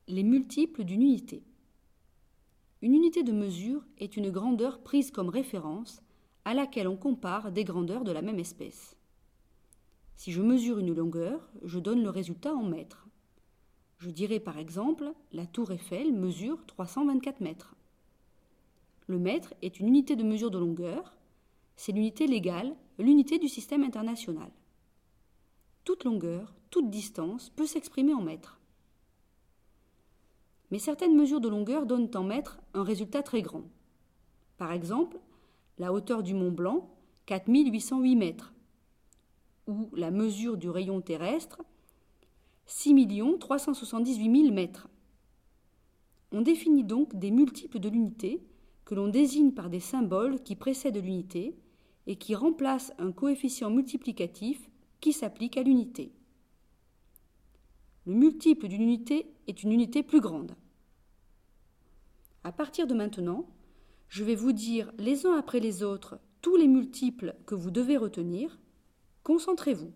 Les multiples d'une unité. Une unité de mesure est une grandeur prise comme référence à laquelle on compare des grandeurs de la même espèce. Si je mesure une longueur, je donne le résultat en mètres. Je dirai par exemple la tour Eiffel mesure 324 mètres. Le mètre est une unité de mesure de longueur, c'est l'unité légale, l'unité du système international. Toute longueur, toute distance peut s'exprimer en mètres. Mais certaines mesures de longueur donnent en mètres un résultat très grand. Par exemple, la hauteur du Mont Blanc, 4808 mètres, ou la mesure du rayon terrestre, 6 378 000 mètres. On définit donc des multiples de l'unité que l'on désigne par des symboles qui précèdent l'unité et qui remplacent un coefficient multiplicatif qui s'applique à l'unité. Le multiple d'une unité est une unité plus grande. À partir de maintenant, je vais vous dire les uns après les autres tous les multiples que vous devez retenir. Concentrez-vous.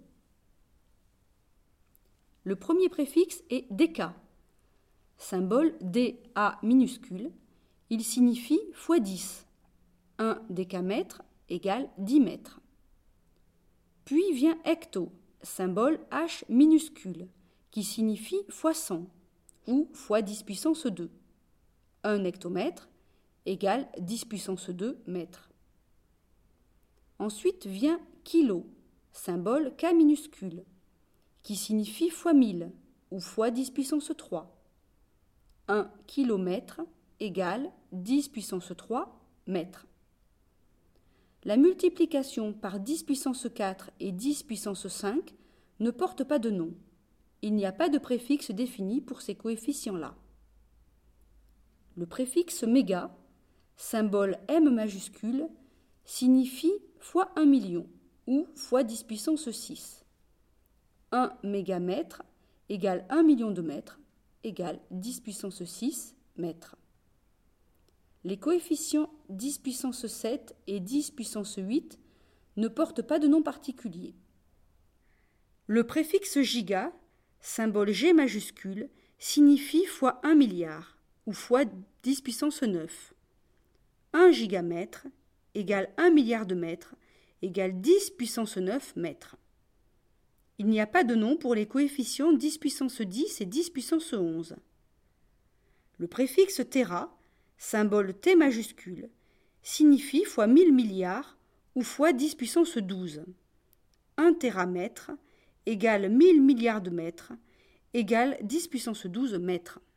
Le premier préfixe est déca. Symbole DA minuscule, il signifie fois 10. 1 décamètre égale 10 mètres. Puis vient hecto, symbole H minuscule, qui signifie fois 100 ou fois 10 puissance 2. 1 hectomètre égale 10 puissance 2 mètres. Ensuite vient kilo, symbole K minuscule, qui signifie fois 1000 ou fois 10 puissance 3. 1 kilomètre égale 10 puissance 3 mètres. La multiplication par 10 puissance 4 et 10 puissance 5 ne porte pas de nom. Il n'y a pas de préfixe défini pour ces coefficients-là. Le préfixe méga, symbole M majuscule, signifie fois 1 million ou fois 10 puissance 6. 1 mégamètre égale 1 million de mètres égale 10 puissance 6 mètres. Les coefficients 10 puissance 7 et 10 puissance 8 ne portent pas de nom particulier. Le préfixe giga, symbole G majuscule, signifie fois 1 milliard ou fois 10 puissance 9. 1 gigamètre égale 1 milliard de mètres égale 10 puissance 9 mètres. Il n'y a pas de nom pour les coefficients 10 puissance 10 et 10 puissance 11. Le préfixe téra, symbole T majuscule, signifie fois 1000 milliards ou fois 10 puissance 12. 1 téramètre égale 1000 milliards de mètres égale 10 puissance 12 mètres.